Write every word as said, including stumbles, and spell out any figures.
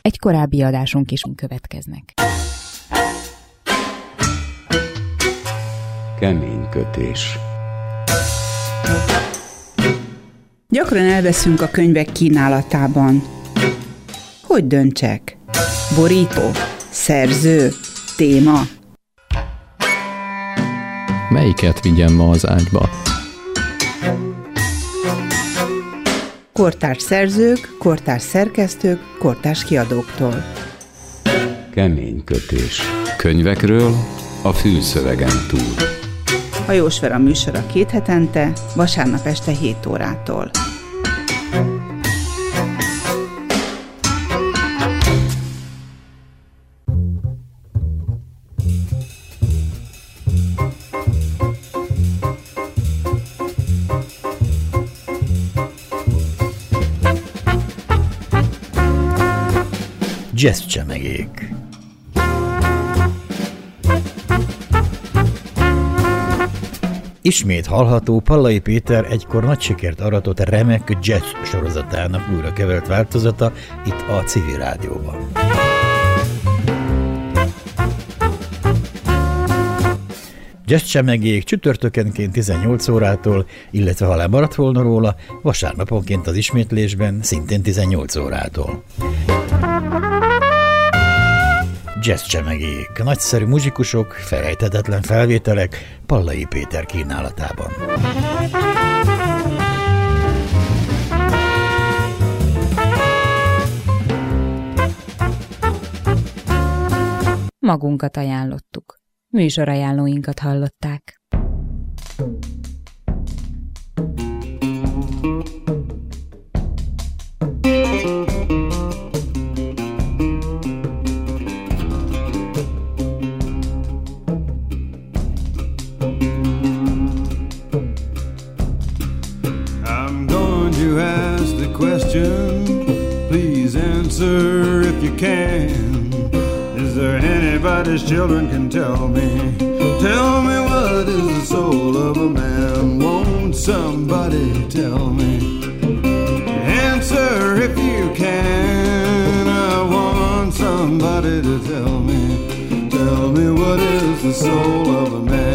egy korábbi adásunk is következnek. Kemény kötés. Gyakran elveszünk a könyvek kínálatában. Hogy döntsek? Borító? Szerző? Téma? Melyiket vigyem ma az ágyba? Kortárs szerzők, kortárs szerkesztők, kortárs kiadóktól. Kemény kötés. Könyvekről a fülszövegen túl. Hajós Vera műsora két hetente, vasárnap este hét órától. Jazz csemegék. Ismét hallható Pallai Péter egykor nagy sikert aratott remek jazz sorozatának újra kevert változata itt a Civil Rádióban. Jazz csemegék csütörtökenként tizennyolc órától, illetve ha lemaradt volna róla, vasárnaponként az ismétlésben szintén tizennyolc órától. Jazz csemegék, nagyszerű muzsikusok, felejthetetlen felvételek Pallai Péter kínálatában. Magunkat ajánlottuk. Műsorajánlóinkat hallották. Please answer if you can. Is there anybody's children can tell me? Tell me what is the soul of a man? Won't somebody tell me? Answer if you can. I want somebody to tell me. Tell me what is the soul of a man?